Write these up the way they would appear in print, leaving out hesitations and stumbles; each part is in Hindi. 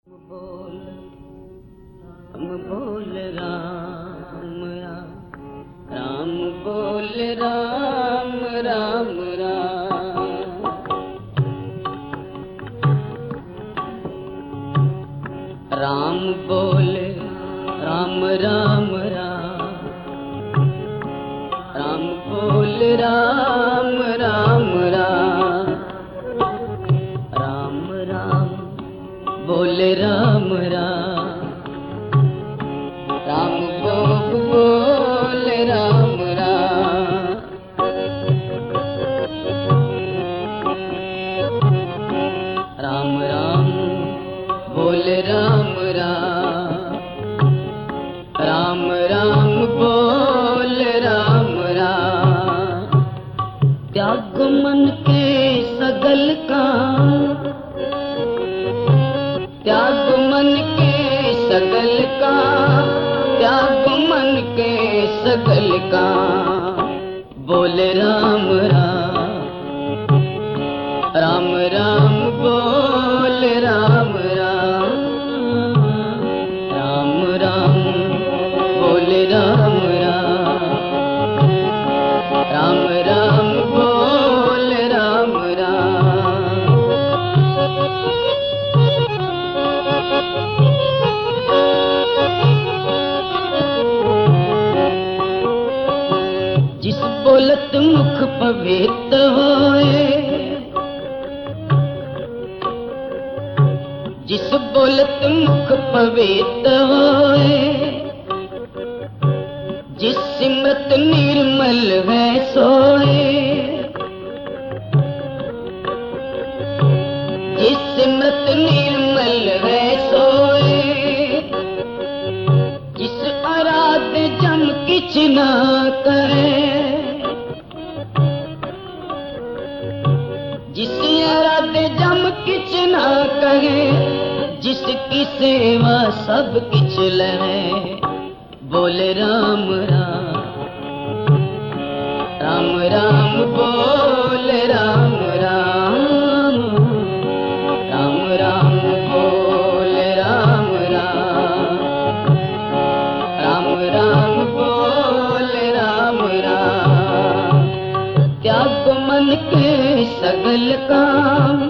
बोल हम बोल राम राम राम बोल राम राम राम राम बोल राम राम राम राम बोल राम राम राम राम राम बोल राम राम राम बोल राम राम राम राम बोल राम राम राम राम बोल राम राम त्याग मन के सगल काम त्याग मन के सगल का त्याग मन के सगल का बोल राम राम राम राम बोल राम राम राम राम बोल राम राम राम राम बोल राम राम जिस बोलत मुख पवित्र होए जिस बोलत मुख पवित्र होए जिस सिमरत निर्मल है सोए जिस सिमरत निर्मल है सोए जिस आराध जम किछ ना करे जिस आराध जम किछ ना करे जिसकी सेवा सब किछ लहे बोल राम राम राम राम बोल राम राम राम राम बोल राम राम राम राम बोल राम राम त्याग मन के सगल काम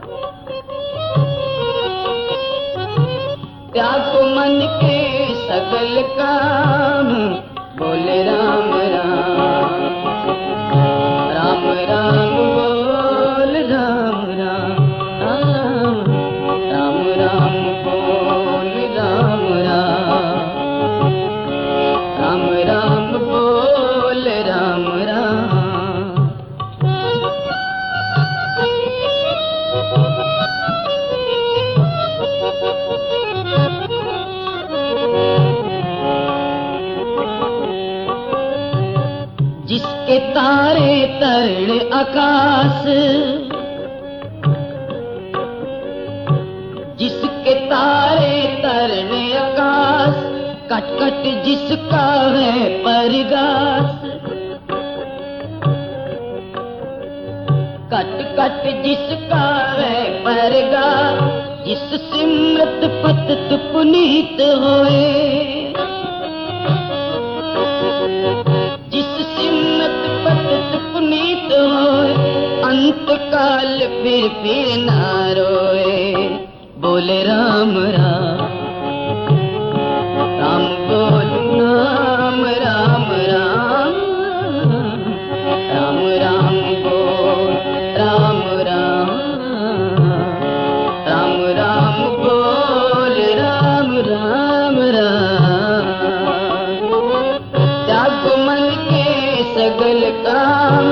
त्याग मन के सगल काम बोल राम राम राम राम बोल राम राम राम राम बोल राम राम राम राम बोल राम राम जिसके तारे तरण आकाश जिसके तारे तरण आकाश कट कट जिसका है परगास कट कट जिसका है परगास जिस सिमरत पत पुनीत होए पुनीत होए अंत काल फिर ना रोए बोल राम राम राम बोल राम राम राम राम राम बोल राम राम राम राम बोल राम राम राम त्याग मन के सगल काम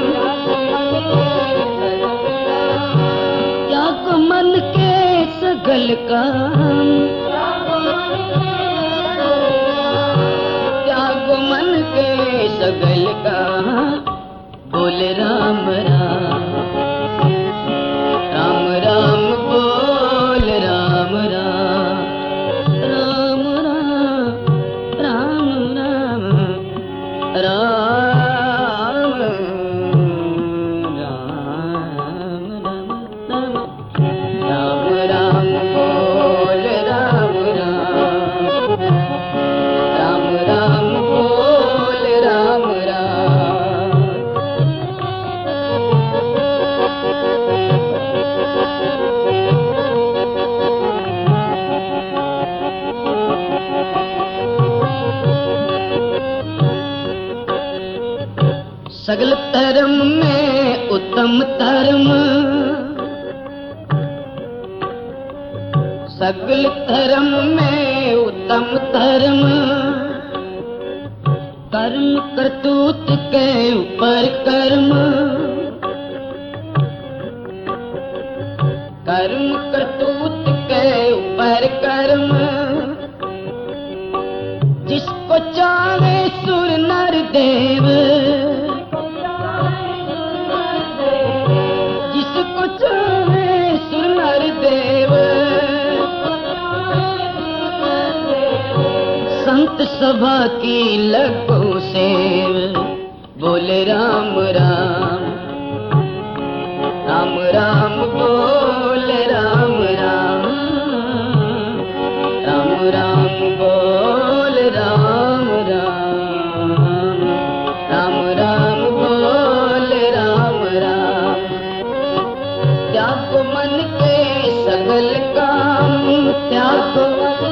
त्याग मन के सगल काम त्याग मन के सगल काम बोल राम राम राम राम बोल राम राम राम राम राम राम राम राम राम राम राम राम बोल सगल धर्म में उत्तम धर्म, सगल धर्म में उत्तम धर्म, कर्म करतूत के ऊपर कर्म, कर्म करतूत के ऊपर कर्म, जिसको चाहे सुर नर देव, जिसको चाहे सुर नर देव, संत सभा की लगो सेव, बोले राम राम, राम राम बोले राम राम, राम राम बोले राम राम, राम राम बोले राम राम। त्यागो मन के सगल काम, त्यागो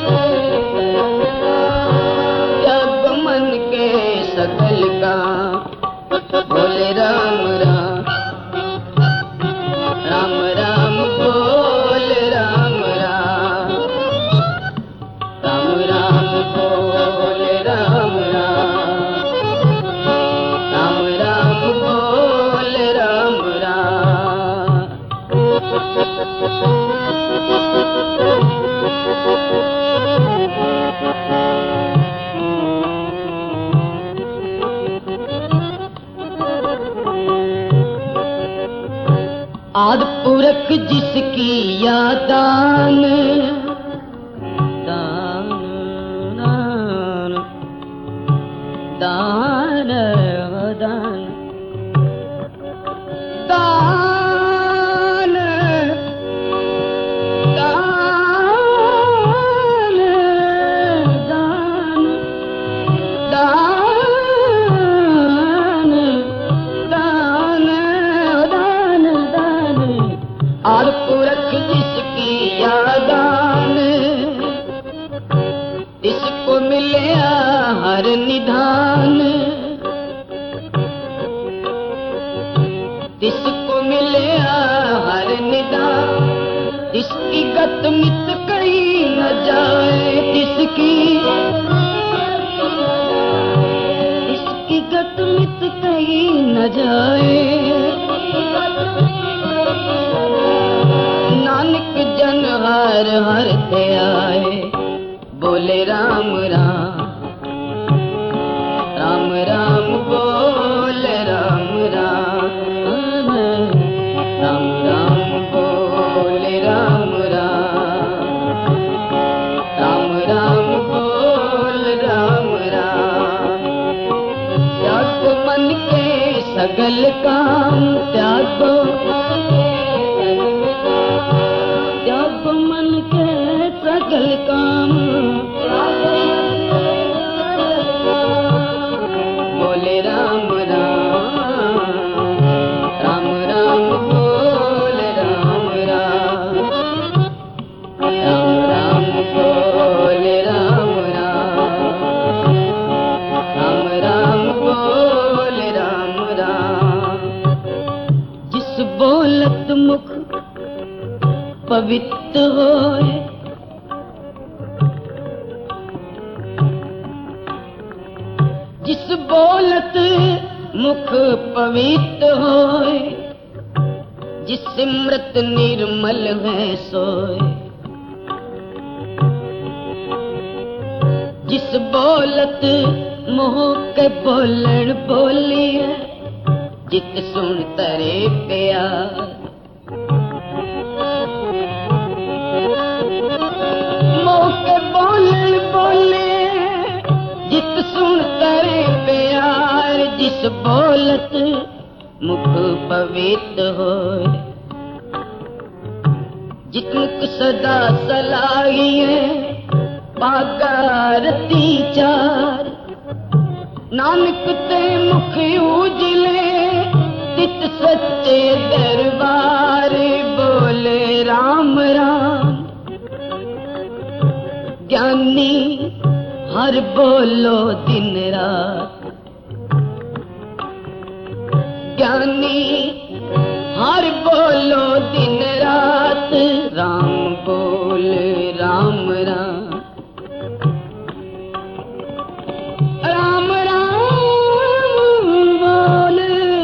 मन के सगल काम, बोले राम राम, राम राम बोले राम राम, राम राम बोले राम राम, राम राम बोले राम राम। आद पुरख जिसकी यादान, दान दान दान दान दान और पुरख जिसकी यादान, इसको मिले हर निधान, इसको मिले हर निधान, इसकी गत मित कहीं न जाए, इसकी गत मित कहीं न जाए। नानक जन हर हर ते आए, बोले राम राम, राम राम बोले राम राम, राम राम बोले राम राम, राम राम बोले राम राम। त्यागो मन के सगल काम, त्यागो मन के सगल काम, बोले राम राम, राम राम बोले राम राम, राम राम बोले राम राम, राम राम बोले राम राम। जिस बोलत मुख पवित्र होए, जिस बोलत मुख पवित्र होए, जिस सिमरत निर्मल है सोए, जिस बोलत मोह के बोलन बोलिए, जित सुन तरे प्यार, जित सुन तरे प्यार, जिस बोलत मुख पवित्र होए, जित मुख सदा सलाहिए, बागारती चार, नानक ते मुख उजले, तित सच्चे दरबार, बोले राम राम। ज्ञानी हर बोलो दिन रात, ज्ञानी हर बोलो दिन रात राम बोल राम राम राम राम बोल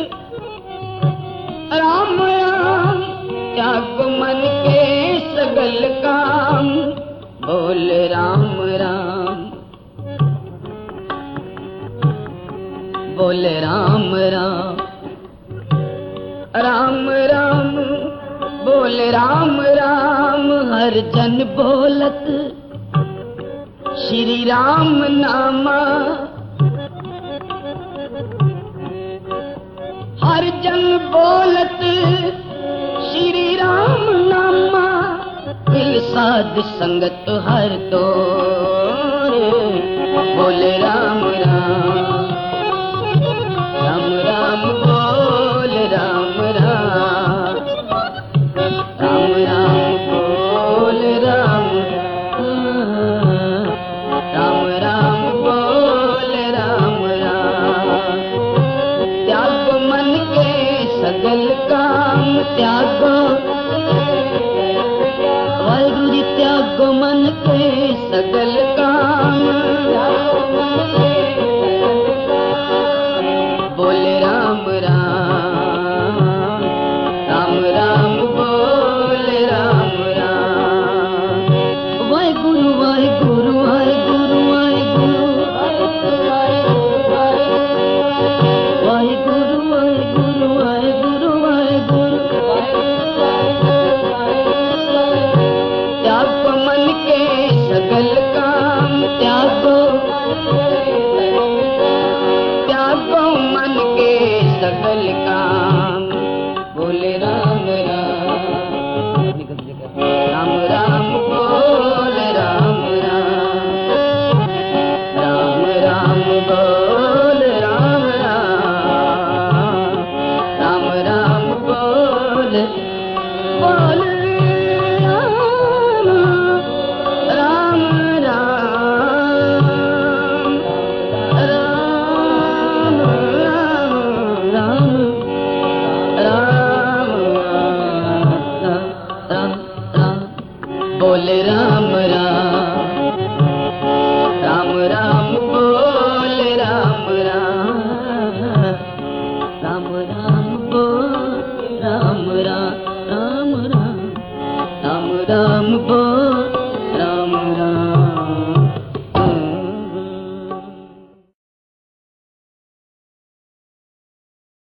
राम राम त्याग मन के सगल काम बोल राम राम बोल राम राम राम राम बोल राम राम हर जन बोलत श्री राम नामा हर जन बोलत श्री राम नामा मिल साध संगत हर तो बोल राम राम राम राम बोल राम राम राम राम बोल राम राम राम बोल राम राम त्याग मन के सगल काम त्यागो वाहिगुरु जी त्यागो मन के सगल काम बोल राम राम राम राम बोल राम राम वाहिगुरु वाहिगुरु वाहिगुरु वाहिगुरु वाहिगुरु वाहिगुरु वाहिगुरु वाहिगुरु त्यागो मन के सगल काम त्यागो त्यागो मन के सगल काम बोले राम राम राम राम बोल राम राम राम राम बोल राम राम राम राम बोल बोल राम बोल राम राम राम बोल राम राम राम बोल राम राम राम राम राम राम बोल